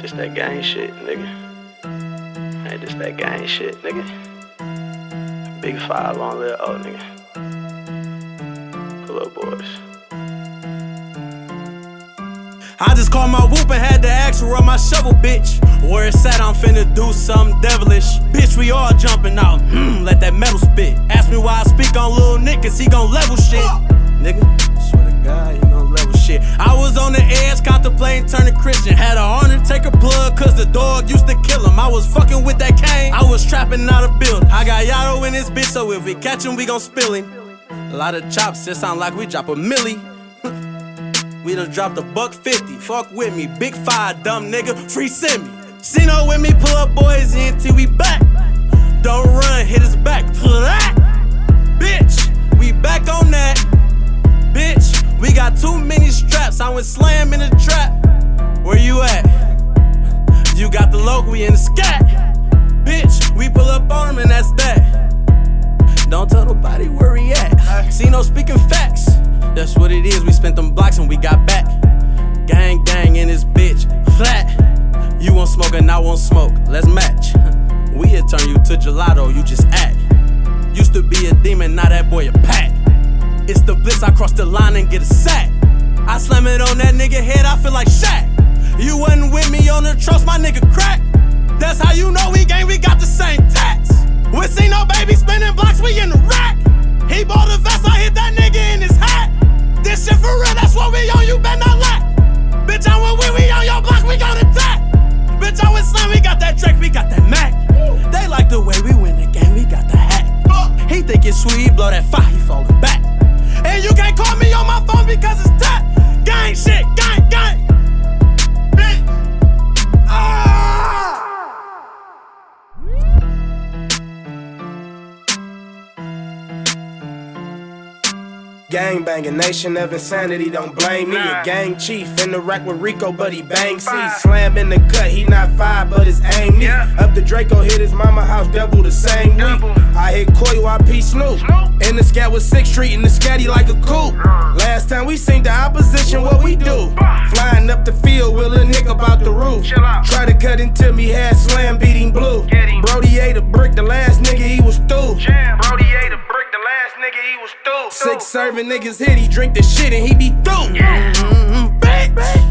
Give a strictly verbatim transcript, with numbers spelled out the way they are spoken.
This that gang shit, nigga. Ain't this that gang shit, nigga. Big five on little old nigga. Pull up, boys. I just called my whoop and had to ask her on my shovel, bitch. Where it's at, I'm finna do something devilish. Bitch, we all jumping out, hmm, let that metal spit. Ask me why I speak on Lil Nick, cause he gon' level shit. Nigga, swear to God, he gon' level shit. I was on the edge, contemplating turning Christian. Had a Undertaker plug, cause the dog used to kill him. I was fucking with that cane, I was trapping out of building. I got Yato in this bitch, so if we catch him, we gon' spill him. A lot of chops, it sound like we drop a milli. We done dropped a buck fifty, fuck with me, big five, dumb nigga, free send me. Cino with me, pull up boys in till we back. Don't run, hit his back, pull that. Bitch, we back on that. Bitch, we got too many straps, I went slam in the trap. Where you at? You got the loc, we in the scat. Bitch, we pull up on him and that's that. Don't tell nobody where he at. Cino speaking facts. That's what it is, we spent them blocks and we got back. Gang, gang in this bitch, flat. You won't smoke and I won't smoke, let's match. We'll turn you to gelato, you just act. Used to be a demon, now that boy a pack. It's the blitz, I cross the line and get a sack. I slam it on that nigga head, I feel like Shaq. You wasn't with me on the trust, my nigga crack. That's how you know we gang, we got the same tats. We see no baby spinning blocks, we in the rack. He bought a vest, I hit that nigga in his hat. This shit for real, that's what we on, you better not lack. Bitch, I'm with we, we on your block, we gon' attack. Bitch, I'm with Slim, we got that Drake, we got that Mac. They like the way we win the game, we got the hack. He think it's sweet, blow that fire, he falling back. And you can't call me on my phone because it's tap. Gang shit, gang, gang. Bitch. Ah! Gang banging, nation of insanity, don't blame me. A gang chief in the rack with Rico, but he bang C. Slam in the cut, he not five, but his aim neat. Up the Draco, hit his mama house, double the same week. I hit Koi, Y P Snoop. In the scat with sixth Street, in the scatty like a coupe. Last time we seen the opposition, what we do? Flying up the field, with a nigga about the roof. Try to cut into me, had Slam beating blue. Brody ate a brick, the last nigga he was through. Brody ate a brick, the last nigga he was through. Six serving niggas hit, he drink the shit and he be through. Yeah. Mm-hmm.